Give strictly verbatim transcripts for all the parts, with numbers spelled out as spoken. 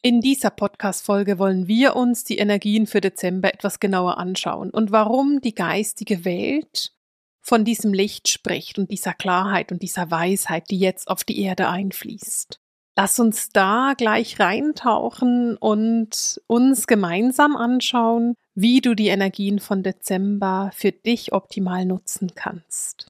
In dieser Podcast-Folge wollen wir uns die Energien für Dezember etwas genauer anschauen und warum die geistige Welt von diesem Licht spricht und dieser Klarheit und dieser Weisheit, die jetzt auf die Erde einfließt. Lass uns da gleich reintauchen und uns gemeinsam anschauen, wie du die Energien von Dezember für dich optimal nutzen kannst.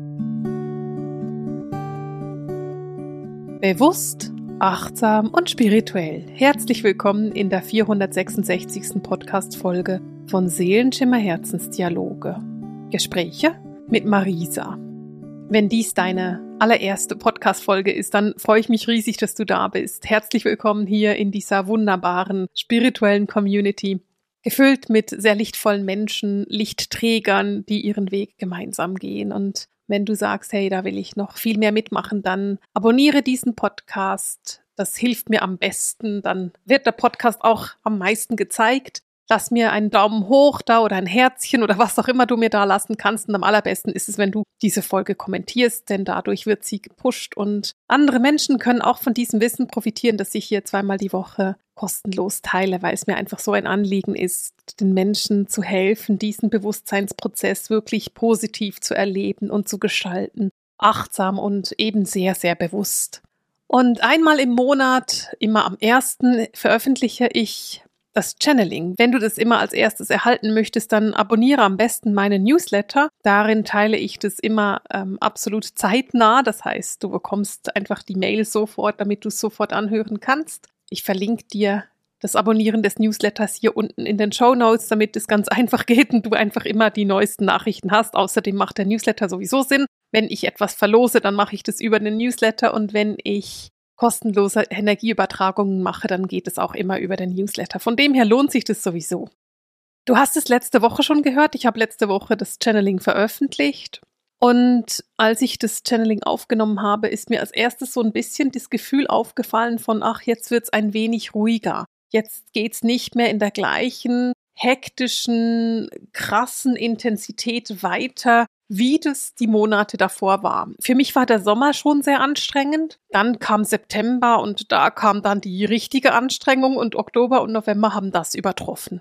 Bewusst, achtsam und spirituell. Herzlich willkommen in der vierhundertsechsundsechzigsten Podcast-Folge von Seelenschimmer Herzensdialoge. Gespräche mit Marisa. Wenn dies deine allererste Podcast-Folge ist, dann freue ich mich riesig, dass du da bist. Herzlich willkommen hier in dieser wunderbaren spirituellen Community, gefüllt mit sehr lichtvollen Menschen, Lichtträgern, die ihren Weg gemeinsam gehen. Und wenn du sagst, hey, da will ich noch viel mehr mitmachen, dann abonniere diesen Podcast. Das hilft mir am besten. Dann wird der Podcast auch am meisten gezeigt. Lass mir einen Daumen hoch da oder ein Herzchen oder was auch immer du mir da lassen kannst. Und am allerbesten ist es, wenn du diese Folge kommentierst, denn dadurch wird sie gepusht und andere Menschen können auch von diesem Wissen profitieren, das ich hier zweimal die Woche kostenlos teile, weil es mir einfach so ein Anliegen ist, den Menschen zu helfen, diesen Bewusstseinsprozess wirklich positiv zu erleben und zu gestalten, achtsam und eben sehr, sehr bewusst. Und einmal im Monat, immer am ersten, veröffentliche ich das Channeling. Wenn du das immer als erstes erhalten möchtest, dann abonniere am besten meinen Newsletter. Darin teile ich das immer ähm, absolut zeitnah. Das heißt, du bekommst einfach die Mail sofort, damit du es sofort anhören kannst. Ich verlinke dir das Abonnieren des Newsletters hier unten in den Shownotes, damit es ganz einfach geht und du einfach immer die neuesten Nachrichten hast. Außerdem macht der Newsletter sowieso Sinn. Wenn ich etwas verlose, dann mache ich das über den Newsletter und wenn ich kostenlose Energieübertragungen mache, dann geht es auch immer über den Newsletter. Von dem her lohnt sich das sowieso. Du hast es letzte Woche schon gehört. Ich habe letzte Woche das Channeling veröffentlicht. Und als ich das Channeling aufgenommen habe, ist mir als erstes so ein bisschen das Gefühl aufgefallen von, ach, jetzt wird es ein wenig ruhiger. Jetzt geht es nicht mehr in der gleichen hektischen, krassen Intensität weiter, wie das die Monate davor war. Für mich war der Sommer schon sehr anstrengend. Dann kam September und da kam dann die richtige Anstrengung und Oktober und November haben das übertroffen.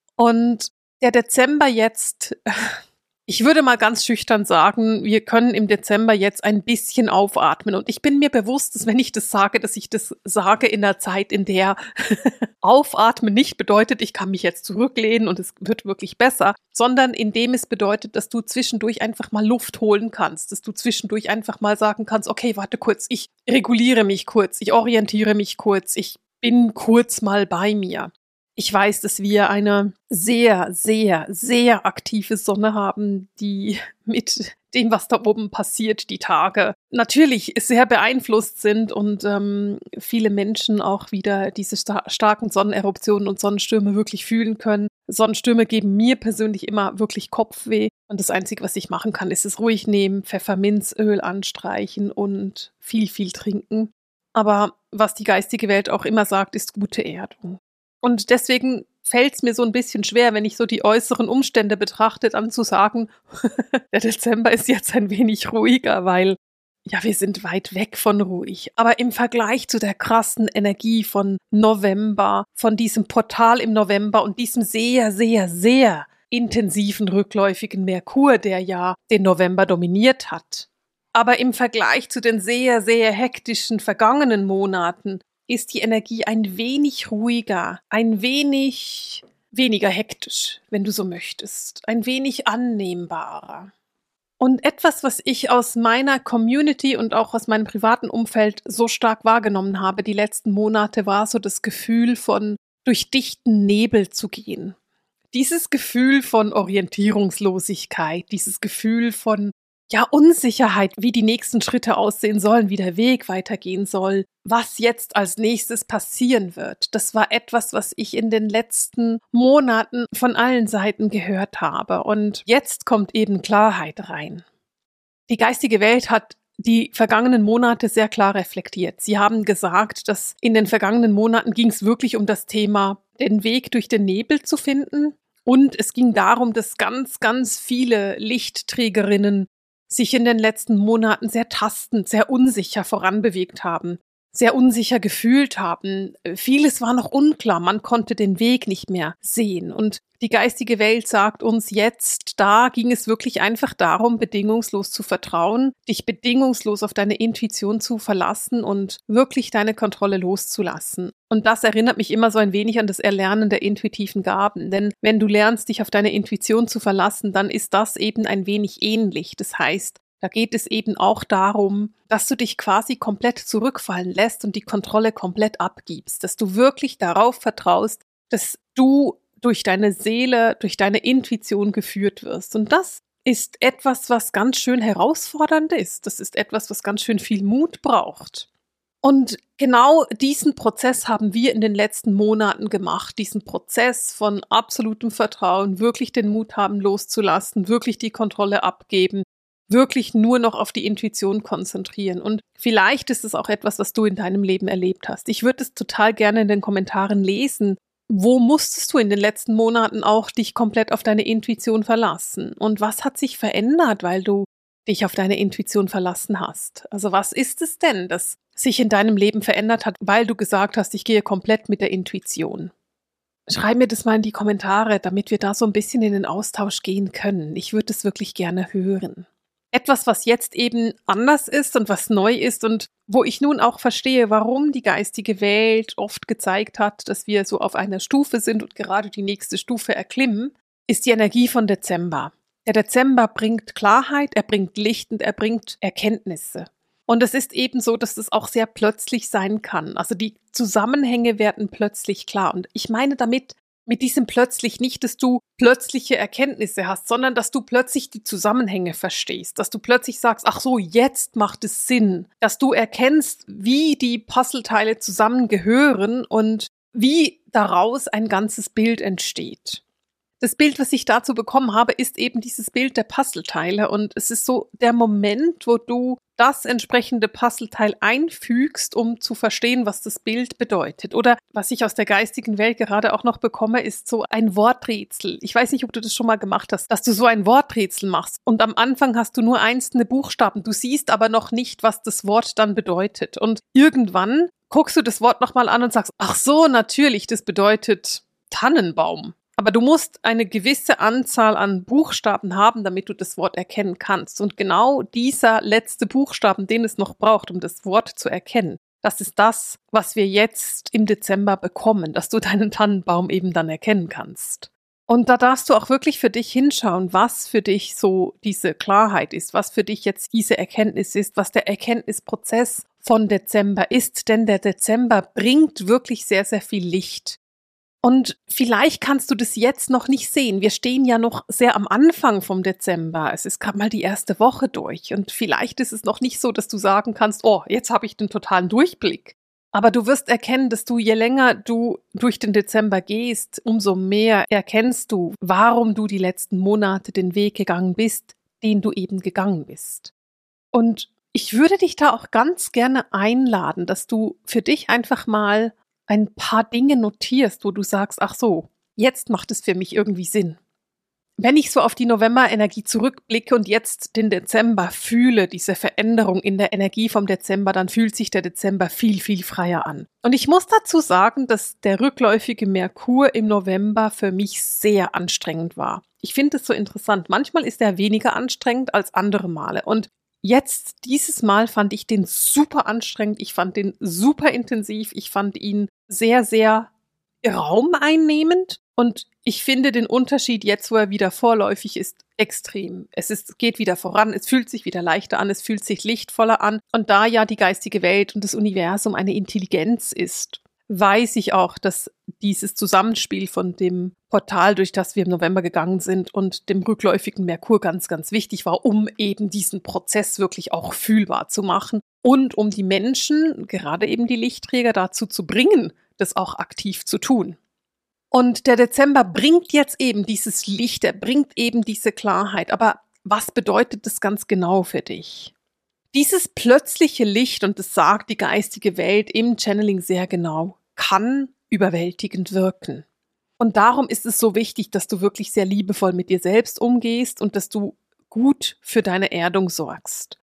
Und der Dezember jetzt, ich würde mal ganz schüchtern sagen, wir können im Dezember jetzt ein bisschen aufatmen. Und ich bin mir bewusst, dass wenn ich das sage, dass ich das sage in einer Zeit, in der Aufatmen nicht bedeutet, ich kann mich jetzt zurücklehnen und es wird wirklich besser, sondern indem es bedeutet, dass du zwischendurch einfach mal Luft holen kannst, dass du zwischendurch einfach mal sagen kannst, okay, warte kurz, ich reguliere mich kurz, ich orientiere mich kurz, ich bin kurz mal bei mir. Ich weiß, dass wir eine sehr, sehr, sehr aktive Sonne haben, die mit dem, was da oben passiert, die Tage natürlich sehr beeinflusst sind und ähm, viele Menschen auch wieder diese sta- starken Sonneneruptionen und Sonnenstürme wirklich fühlen können. Sonnenstürme geben mir persönlich immer wirklich Kopfweh und das Einzige, was ich machen kann, ist es ruhig nehmen, Pfefferminzöl anstreichen und viel, viel trinken. Aber was die geistige Welt auch immer sagt, ist gute Erdung. Und deswegen fällt es mir so ein bisschen schwer, wenn ich so die äußeren Umstände betrachte, dann zu sagen, der Dezember ist jetzt ein wenig ruhiger, weil ja, wir sind weit weg von ruhig. Aber im Vergleich zu der krassen Energie von November, von diesem Portal im November und diesem sehr, sehr, sehr intensiven rückläufigen Merkur, der ja den November dominiert hat. Aber im Vergleich zu den sehr, sehr hektischen vergangenen Monaten ist die Energie ein wenig ruhiger, ein wenig weniger hektisch, wenn du so möchtest, ein wenig annehmbarer. Und etwas, was ich aus meiner Community und auch aus meinem privaten Umfeld so stark wahrgenommen habe die letzten Monate, war so das Gefühl von durch dichten Nebel zu gehen. Dieses Gefühl von Orientierungslosigkeit, dieses Gefühl von ja, Unsicherheit, wie die nächsten Schritte aussehen sollen, wie der Weg weitergehen soll, was jetzt als nächstes passieren wird. Das war etwas, was ich in den letzten Monaten von allen Seiten gehört habe. Und jetzt kommt eben Klarheit rein. Die geistige Welt hat die vergangenen Monate sehr klar reflektiert. Sie haben gesagt, dass in den vergangenen Monaten ging es wirklich um das Thema, den Weg durch den Nebel zu finden. Und es ging darum, dass ganz, ganz viele Lichtträgerinnen sich in den letzten Monaten sehr tastend, sehr unsicher voranbewegt haben. sehr unsicher gefühlt haben. Vieles war noch unklar, man konnte den Weg nicht mehr sehen. Und die geistige Welt sagt uns jetzt, da ging es wirklich einfach darum, bedingungslos zu vertrauen, dich bedingungslos auf deine Intuition zu verlassen und wirklich deine Kontrolle loszulassen. Und das erinnert mich immer so ein wenig an das Erlernen der intuitiven Gaben. Denn wenn du lernst, dich auf deine Intuition zu verlassen, dann ist das eben ein wenig ähnlich. Das heißt, da geht es eben auch darum, dass du dich quasi komplett zurückfallen lässt und die Kontrolle komplett abgibst, dass du wirklich darauf vertraust, dass du durch deine Seele, durch deine Intuition geführt wirst. Und das ist etwas, was ganz schön herausfordernd ist. Das ist etwas, was ganz schön viel Mut braucht. Und genau diesen Prozess haben wir in den letzten Monaten gemacht, diesen Prozess von absolutem Vertrauen, wirklich den Mut haben loszulassen, wirklich die Kontrolle abgeben, wirklich nur noch auf die Intuition konzentrieren. Und vielleicht ist es auch etwas, was du in deinem Leben erlebt hast. Ich würde es total gerne in den Kommentaren lesen. Wo musstest du in den letzten Monaten auch dich komplett auf deine Intuition verlassen? Und was hat sich verändert, weil du dich auf deine Intuition verlassen hast? Also was ist es denn, das sich in deinem Leben verändert hat, weil du gesagt hast, ich gehe komplett mit der Intuition? Schreib mir das mal in die Kommentare, damit wir da so ein bisschen in den Austausch gehen können. Ich würde es wirklich gerne hören. Etwas, was jetzt eben anders ist und was neu ist und wo ich nun auch verstehe, warum die geistige Welt oft gezeigt hat, dass wir so auf einer Stufe sind und gerade die nächste Stufe erklimmen, ist die Energie von Dezember. Der Dezember bringt Klarheit, er bringt Licht und er bringt Erkenntnisse. Und es ist eben so, dass es auch sehr plötzlich sein kann. Also die Zusammenhänge werden plötzlich klar. Und ich meine damit, mit diesem plötzlich nicht, dass du plötzliche Erkenntnisse hast, sondern dass du plötzlich die Zusammenhänge verstehst, dass du plötzlich sagst, ach so, jetzt macht es Sinn, dass du erkennst, wie die Puzzleteile zusammengehören und wie daraus ein ganzes Bild entsteht. Das Bild, was ich dazu bekommen habe, ist eben dieses Bild der Puzzleteile und es ist so der Moment, wo du das entsprechende Puzzleteil einfügst, um zu verstehen, was das Bild bedeutet. Oder was ich aus der geistigen Welt gerade auch noch bekomme, ist so ein Worträtsel. Ich weiß nicht, ob du das schon mal gemacht hast, dass du so ein Worträtsel machst und am Anfang hast du nur einzelne Buchstaben, du siehst aber noch nicht, was das Wort dann bedeutet. Und irgendwann guckst du das Wort nochmal an und sagst, ach so, natürlich, das bedeutet Tannenbaum. Aber du musst eine gewisse Anzahl an Buchstaben haben, damit du das Wort erkennen kannst. Und genau dieser letzte Buchstaben, den es noch braucht, um das Wort zu erkennen, das ist das, was wir jetzt im Dezember bekommen, dass du deinen Tannenbaum eben dann erkennen kannst. Und da darfst du auch wirklich für dich hinschauen, was für dich so diese Klarheit ist, was für dich jetzt diese Erkenntnis ist, was der Erkenntnisprozess von Dezember ist. Denn der Dezember bringt wirklich sehr, sehr viel Licht. Und vielleicht kannst du das jetzt noch nicht sehen. Wir stehen ja noch sehr am Anfang vom Dezember. Es ist gerade mal die erste Woche durch. Und vielleicht ist es noch nicht so, dass du sagen kannst, oh, jetzt habe ich den totalen Durchblick. Aber du wirst erkennen, dass du, je länger du durch den Dezember gehst, umso mehr erkennst du, warum du die letzten Monate den Weg gegangen bist, den du eben gegangen bist. Und ich würde dich da auch ganz gerne einladen, dass du für dich einfach mal ein paar Dinge notierst, wo du sagst, ach so, jetzt macht es für mich irgendwie Sinn. Wenn ich so auf die November-Energie zurückblicke und jetzt den Dezember fühle, diese Veränderung in der Energie vom Dezember, dann fühlt sich der Dezember viel, viel freier an. Und ich muss dazu sagen, dass der rückläufige Merkur im November für mich sehr anstrengend war. Ich finde es so interessant. Manchmal ist er weniger anstrengend als andere Male. Und jetzt, dieses Mal fand ich den super anstrengend, ich fand den super intensiv, ich fand ihn sehr, sehr raumeinnehmend und ich finde den Unterschied jetzt, wo er wieder vorläufig ist, extrem. Es ist, geht wieder voran, es fühlt sich wieder leichter an, es fühlt sich lichtvoller an und da ja die geistige Welt und das Universum eine Intelligenz ist, weiß ich auch, dass dieses Zusammenspiel von dem Portal, durch das wir im November gegangen sind und dem rückläufigen Merkur ganz, ganz wichtig war, um eben diesen Prozess wirklich auch fühlbar zu machen und um die Menschen, gerade eben die Lichtträger, dazu zu bringen, das auch aktiv zu tun. Und der Dezember bringt jetzt eben dieses Licht, er bringt eben diese Klarheit. Aber was bedeutet das ganz genau für dich? Dieses plötzliche Licht, und das sagt die geistige Welt im Channeling sehr genau, kann überwältigend wirken. Und darum ist es so wichtig, dass du wirklich sehr liebevoll mit dir selbst umgehst und dass du gut für deine Erdung sorgst.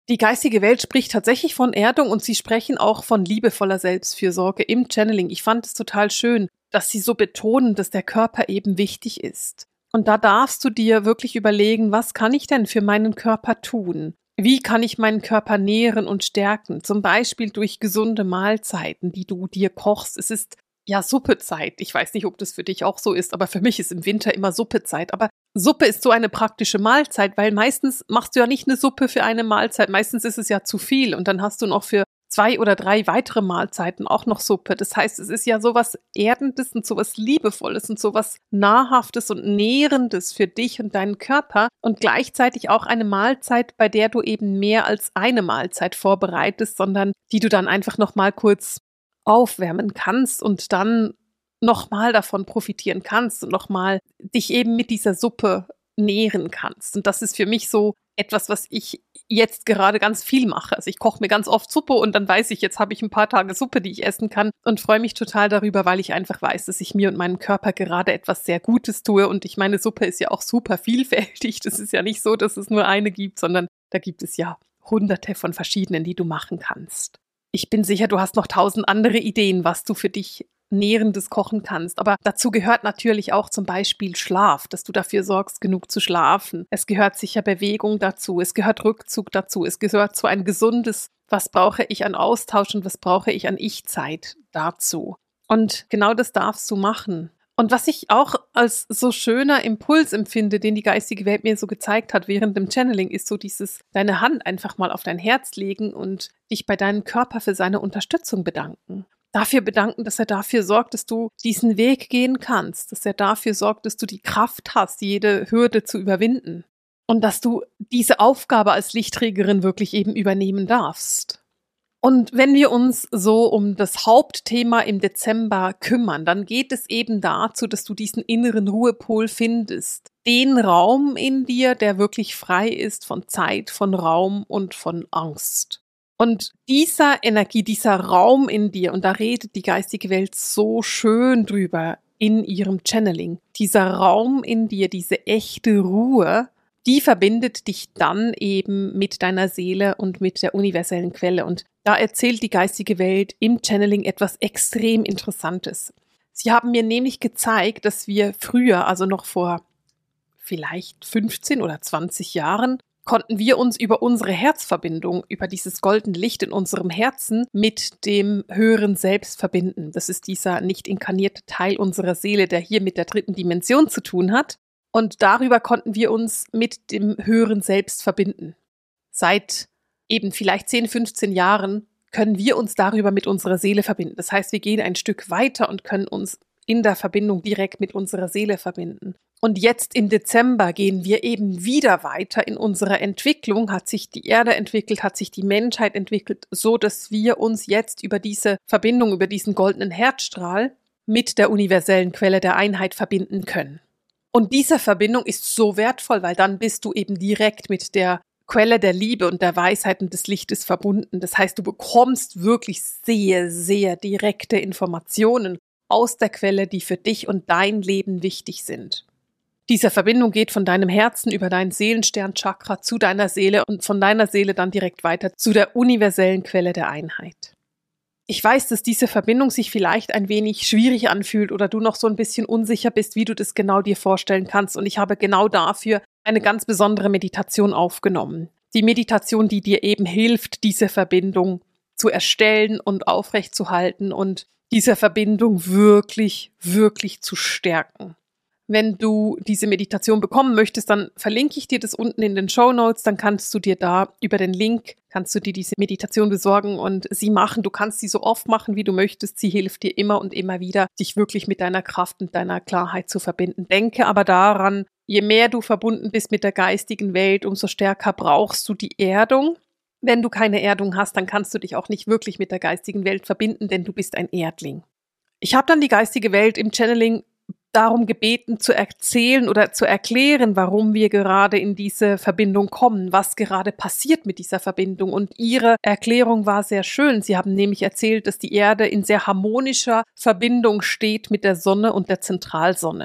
Die geistige Welt spricht tatsächlich von Erdung und sie sprechen auch von liebevoller Selbstfürsorge im Channeling. Ich fand es total schön, dass sie so betonen, dass der Körper eben wichtig ist. Und da darfst du dir wirklich überlegen, was kann ich denn für meinen Körper tun? Wie kann ich meinen Körper nähren und stärken? Zum Beispiel durch gesunde Mahlzeiten, die du dir kochst. Es ist ja Suppezeit. Ich weiß nicht, ob das für dich auch so ist, aber für mich ist im Winter immer Suppezeit. Aber Suppe ist so eine praktische Mahlzeit, weil meistens machst du ja nicht eine Suppe für eine Mahlzeit. Meistens ist es ja zu viel und dann hast du noch für zwei oder drei weitere Mahlzeiten auch noch Suppe. Das heißt, es ist ja sowas Erdendes und sowas Liebevolles und sowas Nahrhaftes und Nährendes für dich und deinen Körper und gleichzeitig auch eine Mahlzeit, bei der du eben mehr als eine Mahlzeit vorbereitest, sondern die du dann einfach noch mal kurz aufwärmen kannst und dann nochmal davon profitieren kannst und nochmal dich eben mit dieser Suppe nähren kannst. Und das ist für mich so etwas, was ich jetzt gerade ganz viel mache. Also ich koche mir ganz oft Suppe und dann weiß ich, jetzt habe ich ein paar Tage Suppe, die ich essen kann und freue mich total darüber, weil ich einfach weiß, dass ich mir und meinem Körper gerade etwas sehr Gutes tue. Und ich meine, Suppe ist ja auch super vielfältig. Das ist ja nicht so, dass es nur eine gibt, sondern da gibt es ja hunderte von verschiedenen, die du machen kannst. Ich bin sicher, du hast noch tausend andere Ideen, was du für dich Nährendes kochen kannst. Aber dazu gehört natürlich auch zum Beispiel Schlaf, dass du dafür sorgst, genug zu schlafen. Es gehört sicher Bewegung dazu, es gehört Rückzug dazu, es gehört so ein gesundes, was brauche ich an Austausch und was brauche ich an Ich-Zeit dazu. Und genau das darfst du machen. Und was ich auch als so schöner Impuls empfinde, den die geistige Welt mir so gezeigt hat während dem Channeling, ist so dieses, deine Hand einfach mal auf dein Herz legen und dich bei deinem Körper für seine Unterstützung bedanken. Dafür bedanken, dass er dafür sorgt, dass du diesen Weg gehen kannst, dass er dafür sorgt, dass du die Kraft hast, jede Hürde zu überwinden und dass du diese Aufgabe als Lichtträgerin wirklich eben übernehmen darfst. Und wenn wir uns so um das Hauptthema im Dezember kümmern, dann geht es eben dazu, dass du diesen inneren Ruhepol findest. Den Raum in dir, der wirklich frei ist von Zeit, von Raum und von Angst. Und dieser Energie, dieser Raum in dir, und da redet die geistige Welt so schön drüber in ihrem Channeling, dieser Raum in dir, diese echte Ruhe, die verbindet dich dann eben mit deiner Seele und mit der universellen Quelle. Und da erzählt die geistige Welt im Channeling etwas extrem Interessantes. Sie haben mir nämlich gezeigt, dass wir früher, also noch vor vielleicht fünfzehn oder zwanzig Jahren, konnten wir uns über unsere Herzverbindung, über dieses goldene Licht in unserem Herzen mit dem höheren Selbst verbinden. Das ist dieser nicht inkarnierte Teil unserer Seele, der hier mit der dritten Dimension zu tun hat. Und darüber konnten wir uns mit dem höheren Selbst verbinden. Seit eben vielleicht zehn, fünfzehn Jahren können wir uns darüber mit unserer Seele verbinden. Das heißt, wir gehen ein Stück weiter und können uns in der Verbindung direkt mit unserer Seele verbinden. Und jetzt im Dezember gehen wir eben wieder weiter in unserer Entwicklung, hat sich die Erde entwickelt, hat sich die Menschheit entwickelt, so dass wir uns jetzt über diese Verbindung, über diesen goldenen Herzstrahl mit der universellen Quelle der Einheit verbinden können. Und diese Verbindung ist so wertvoll, weil dann bist du eben direkt mit der Quelle der Liebe und der Weisheit und des Lichtes verbunden. Das heißt, du bekommst wirklich sehr, sehr direkte Informationen aus der Quelle, die für dich und dein Leben wichtig sind. Diese Verbindung geht von deinem Herzen über dein Seelensternchakra zu deiner Seele und von deiner Seele dann direkt weiter zu der universellen Quelle der Einheit. Ich weiß, dass diese Verbindung sich vielleicht ein wenig schwierig anfühlt oder du noch so ein bisschen unsicher bist, wie du das genau dir vorstellen kannst. Und ich habe genau dafür eine ganz besondere Meditation aufgenommen. Die Meditation, die dir eben hilft, diese Verbindung zu erstellen und aufrechtzuerhalten und diese Verbindung wirklich, wirklich zu stärken. Wenn du diese Meditation bekommen möchtest, dann verlinke ich dir das unten in den Shownotes, dann kannst du dir da über den Link, kannst du dir diese Meditation besorgen und sie machen. Du kannst sie so oft machen, wie du möchtest. Sie hilft dir immer und immer wieder, dich wirklich mit deiner Kraft und deiner Klarheit zu verbinden. Denke aber daran, je mehr du verbunden bist mit der geistigen Welt, umso stärker brauchst du die Erdung. Wenn du keine Erdung hast, dann kannst du dich auch nicht wirklich mit der geistigen Welt verbinden, denn du bist ein Erdling. Ich habe dann die geistige Welt im Channeling darum gebeten, zu erzählen oder zu erklären, warum wir gerade in diese Verbindung kommen, was gerade passiert mit dieser Verbindung. Und ihre Erklärung war sehr schön. Sie haben nämlich erzählt, dass die Erde in sehr harmonischer Verbindung steht mit der Sonne und der Zentralsonne.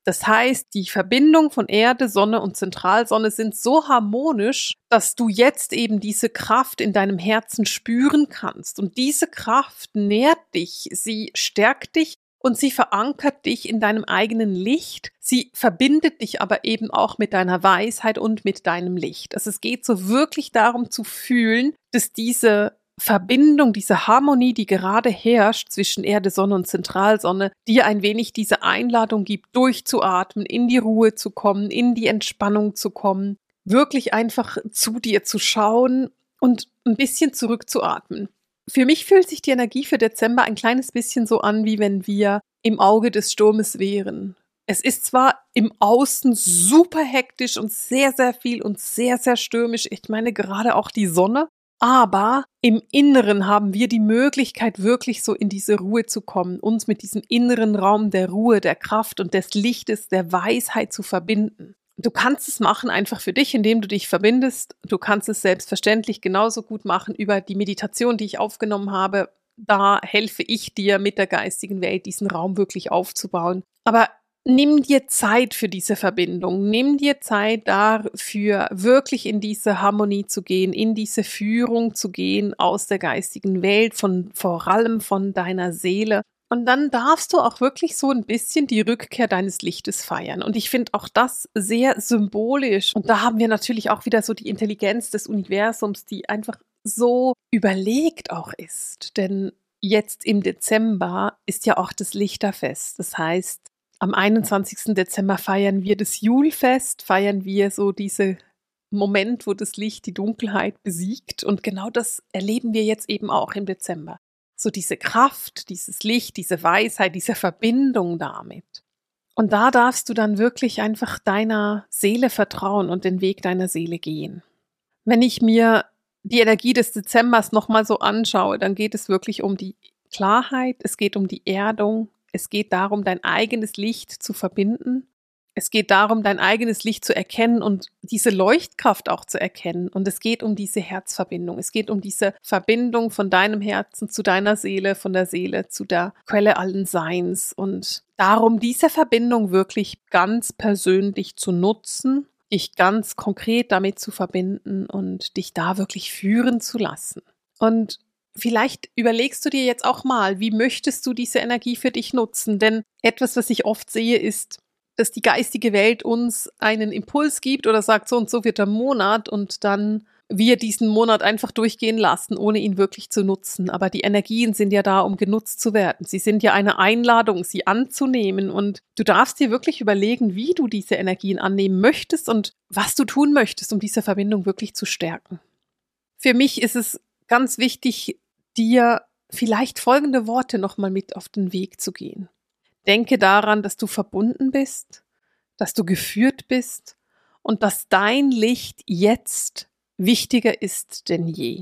Das heißt, die Verbindung von Erde, Sonne und Zentralsonne sind so harmonisch, dass du jetzt eben diese Kraft in deinem Herzen spüren kannst. Und diese Kraft nährt dich, sie stärkt dich und sie verankert dich in deinem eigenen Licht. Sie verbindet dich aber eben auch mit deiner Weisheit und mit deinem Licht. Also es geht so wirklich darum zu fühlen, dass diese Verbindung, diese Harmonie, die gerade herrscht zwischen Erde, Sonne und Zentralsonne, dir ein wenig diese Einladung gibt, durchzuatmen, in die Ruhe zu kommen, in die Entspannung zu kommen, wirklich einfach zu dir zu schauen und ein bisschen zurückzuatmen. Für mich fühlt sich die Energie für Dezember ein kleines bisschen so an, wie wenn wir im Auge des Sturmes wären. Es ist zwar im Außen super hektisch und sehr, sehr viel und sehr, sehr stürmisch, ich meine gerade auch die Sonne, aber im Inneren haben wir die Möglichkeit, wirklich so in diese Ruhe zu kommen, uns mit diesem inneren Raum der Ruhe, der Kraft und des Lichtes, der Weisheit zu verbinden. Du kannst es machen einfach für dich, indem du dich verbindest. Du kannst es selbstverständlich genauso gut machen über die Meditation, die ich aufgenommen habe. Da helfe ich dir mit der geistigen Welt, diesen Raum wirklich aufzubauen. Aber nimm dir Zeit für diese Verbindung, nimm dir Zeit dafür, wirklich in diese Harmonie zu gehen, in diese Führung zu gehen aus der geistigen Welt, von, vor allem von deiner Seele. Und dann darfst du auch wirklich so ein bisschen die Rückkehr deines Lichtes feiern. Und ich finde auch das sehr symbolisch. Und da haben wir natürlich auch wieder so die Intelligenz des Universums, die einfach so überlegt auch ist. Denn jetzt im Dezember ist ja auch das Lichterfest. Das heißt, am einundzwanzigsten Dezember feiern wir das Julfest, feiern wir so diesen Moment, wo das Licht die Dunkelheit besiegt. Und genau das erleben wir jetzt eben auch im Dezember. So diese Kraft, dieses Licht, diese Weisheit, diese Verbindung damit. Und da darfst du dann wirklich einfach deiner Seele vertrauen und den Weg deiner Seele gehen. Wenn ich mir die Energie des Dezembers nochmal so anschaue, dann geht es wirklich um die Klarheit, es geht um die Erdung. Es geht darum, dein eigenes Licht zu verbinden. Es geht darum, dein eigenes Licht zu erkennen und diese Leuchtkraft auch zu erkennen. Und es geht um diese Herzverbindung. Es geht um diese Verbindung von deinem Herzen zu deiner Seele, von der Seele zu der Quelle allen Seins. Und darum, diese Verbindung wirklich ganz persönlich zu nutzen, dich ganz konkret damit zu verbinden und dich da wirklich führen zu lassen. Und vielleicht überlegst du dir jetzt auch mal, wie möchtest du diese Energie für dich nutzen? Denn etwas, was ich oft sehe, ist, dass die geistige Welt uns einen Impuls gibt oder sagt, so und so wird der Monat und dann wir diesen Monat einfach durchgehen lassen, ohne ihn wirklich zu nutzen. Aber die Energien sind ja da, um genutzt zu werden. Sie sind ja eine Einladung, sie anzunehmen und du darfst dir wirklich überlegen, wie du diese Energien annehmen möchtest und was du tun möchtest, um diese Verbindung wirklich zu stärken. Für mich ist es ganz wichtig, dir vielleicht folgende Worte nochmal mit auf den Weg zu gehen. Denke daran, dass du verbunden bist, dass du geführt bist und dass dein Licht jetzt wichtiger ist denn je.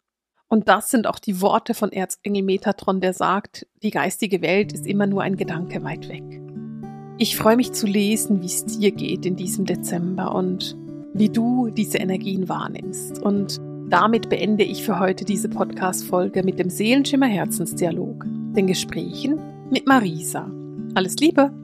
Und das sind auch die Worte von Erzengel Metatron, der sagt, die geistige Welt ist immer nur ein Gedanke weit weg. Ich freue mich zu lesen, wie es dir geht in diesem Dezember und wie du diese Energien wahrnimmst. Und damit beende ich für heute diese Podcast-Folge mit dem Seelenschimmer Herzensdialog, den Gesprächen mit Marisa. Alles Liebe!